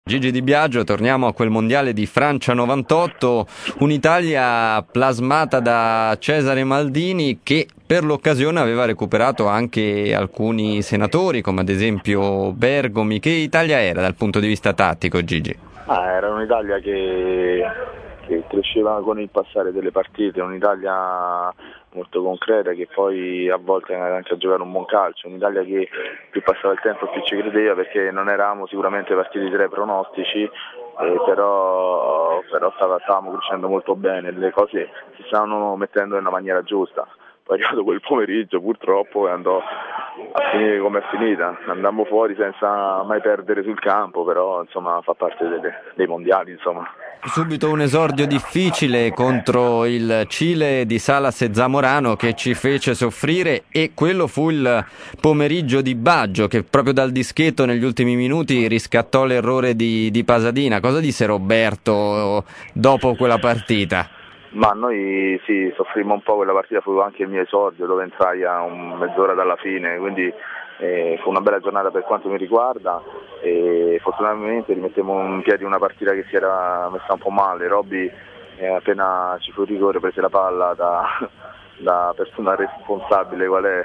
Gigi Di Biagio, torniamo a quel mondiale di Francia 98, un'Italia plasmata da Cesare Maldini che per l'occasione aveva recuperato anche alcuni senatori, come ad esempio Bergomi. Che Italia era dal punto di vista tattico, Gigi? Era un'Italia che cresceva con il passare delle partite, un'Italia molto concreta che poi a volte anche a giocare un buon calcio, un'Italia che più passava il tempo più ci credeva, perché non eravamo sicuramente partiti tra i pronostici, però stavamo crescendo molto bene, le cose si stavano mettendo nella maniera giusta. Poi è arrivato quel pomeriggio purtroppo e andò a finire come è finita, andammo fuori senza mai perdere sul campo, però insomma fa parte dei mondiali, insomma. Subito un esordio difficile contro il Cile di Salas e Zamorano che ci fece soffrire, e quello fu il pomeriggio di Baggio che proprio dal dischetto negli ultimi minuti riscattò l'errore di Pasadina. Cosa disse Roberto dopo quella partita? Ma noi sì, soffrimmo un po' quella partita, fu anche il mio esordio dove entrai a mezz'ora dalla fine, quindi fu una bella giornata per quanto mi riguarda e fortunatamente rimettemmo in piedi una partita che si era messa un po' male. Robby appena ci fu il rigore prese la palla da persona responsabile qual è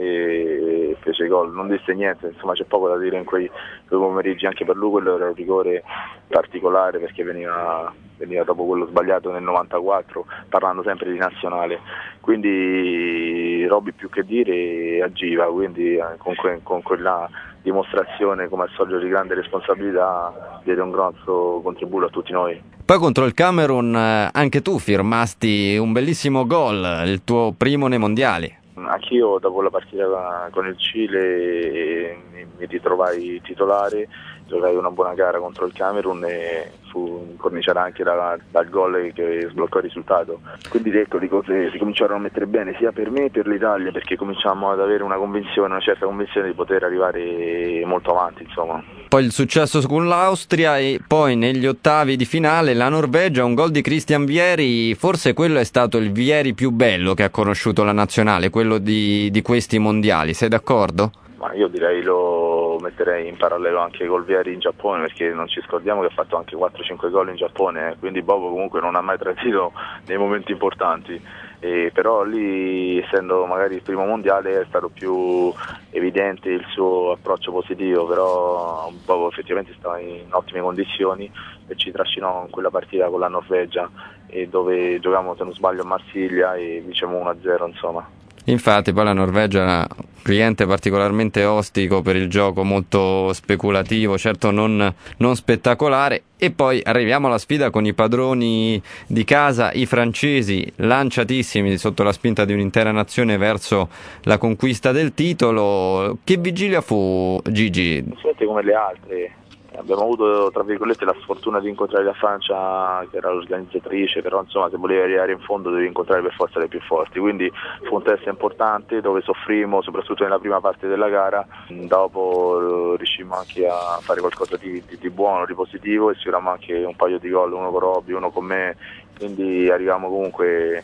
e fece gol, non disse niente, insomma c'è poco da dire in quei pomeriggi, anche per lui quello era un rigore particolare perché veniva dopo quello sbagliato nel 94, parlando sempre di nazionale, quindi Robby più che dire agiva, quindi con quella dimostrazione come al solito di grande responsabilità diede un grosso contributo a tutti noi. Poi contro il Camerun anche tu firmasti un bellissimo gol, il tuo primo nei mondiali. Anch'io dopo la partita con il Cile mi ritrovai titolare, giocai una buona gara contro il Camerun e fu incorniciata anche dal gol che sbloccò il risultato. Quindi ecco, le cose si cominciarono a mettere bene sia per me che per l'Italia, perché cominciamo ad avere una certa convinzione di poter arrivare molto avanti, insomma. Poi il successo con l'Austria e poi negli ottavi di finale la Norvegia, un gol di Christian Vieri, forse quello è stato il Vieri più bello che ha conosciuto la nazionale, quello di questi mondiali, sei d'accordo? Ma io direi lo metterei in parallelo anche col Vieri in Giappone, perché non ci scordiamo che ha fatto anche 4-5 gol in Giappone, quindi Bobo comunque non ha mai tradito nei momenti importanti. Però lì, essendo magari il primo mondiale, è stato più evidente il suo approccio positivo, però Bobo effettivamente stava in ottime condizioni e ci trascinò in quella partita con la Norvegia, dove giocavamo, se non sbaglio, a Marsiglia e vincemmo 1-0, insomma. Infatti poi la Norvegia è un cliente particolarmente ostico per il gioco, molto speculativo, certo non spettacolare. E poi arriviamo alla sfida con i padroni di casa, i francesi, lanciatissimi sotto la spinta di un'intera nazione verso la conquista del titolo. Che vigilia fu, Gigi? Sente come le altre. Abbiamo avuto, tra virgolette, la sfortuna di incontrare la Francia, che era l'organizzatrice, però insomma se volevi arrivare in fondo devi incontrare per forza le più forti, quindi fu un test importante dove soffrimmo soprattutto nella prima parte della gara. Dopo riuscimmo anche a fare qualcosa di buono, di positivo, e sfioriamo anche un paio di gol, uno con Robby, uno con me, quindi arriviamo comunque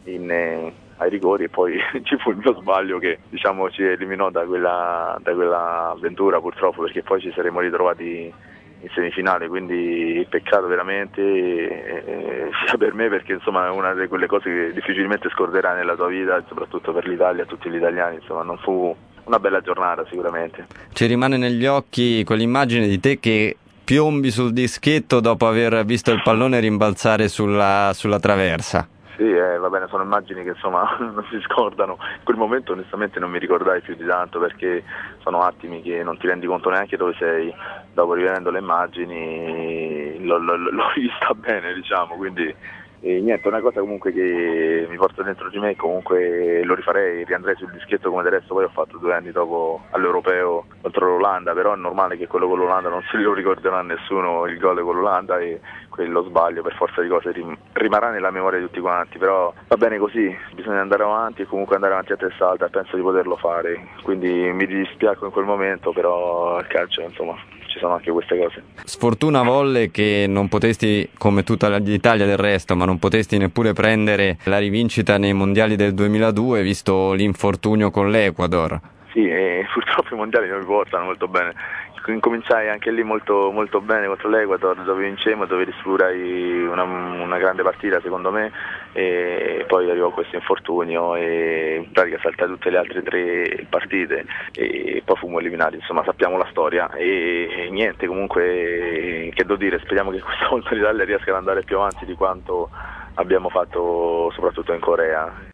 ai rigori e poi ci fu il mio sbaglio che diciamo ci eliminò da quella avventura, purtroppo, perché poi ci saremmo ritrovati in semifinale, quindi peccato veramente, sia per me, perché insomma è una di quelle cose che difficilmente scorderai nella tua vita, soprattutto per l'Italia, tutti gli italiani, insomma non fu una bella giornata sicuramente. Ci rimane negli occhi quell'immagine di te che piombi sul dischetto dopo aver visto il pallone rimbalzare sulla traversa. Sì, va bene, sono immagini che insomma non si scordano. In quel momento onestamente non mi ricordai più di tanto, perché sono attimi che non ti rendi conto neanche dove sei. Dopo rivedendo le immagini l'ho vista bene, diciamo, quindi niente, una cosa comunque che mi porta dentro di me, comunque lo rifarei, riandrei sul dischetto come del resto poi ho fatto 2 anni dopo all'Europeo contro l'Olanda, però è normale che quello con l'Olanda non se lo ricorderà nessuno, il gol con l'Olanda, e quello sbaglio per forza di cose rimarrà nella memoria di tutti quanti, però va bene così, bisogna andare avanti e comunque andare avanti a testa alta, e penso di poterlo fare, quindi mi dispiacque in quel momento, però il calcio insomma ci sono anche queste cose. Sfortuna volle che non potesti, come tutta l'Italia del resto, ma non potesti neppure prendere la rivincita nei mondiali del 2002 visto l'infortunio con l'Ecuador. Sì, purtroppo i mondiali non mi portano molto bene. incominciai anche lì molto, molto bene contro l'Ecuador, dove vincemmo, dove risfigurai una grande partita secondo me, e poi arrivò questo infortunio e in pratica saltai tutte le altre 3 partite e poi fummo eliminati. Insomma, sappiamo la storia e niente, comunque che devo dire, speriamo che questa volta l'Italia riesca ad andare più avanti di quanto abbiamo fatto soprattutto in Corea.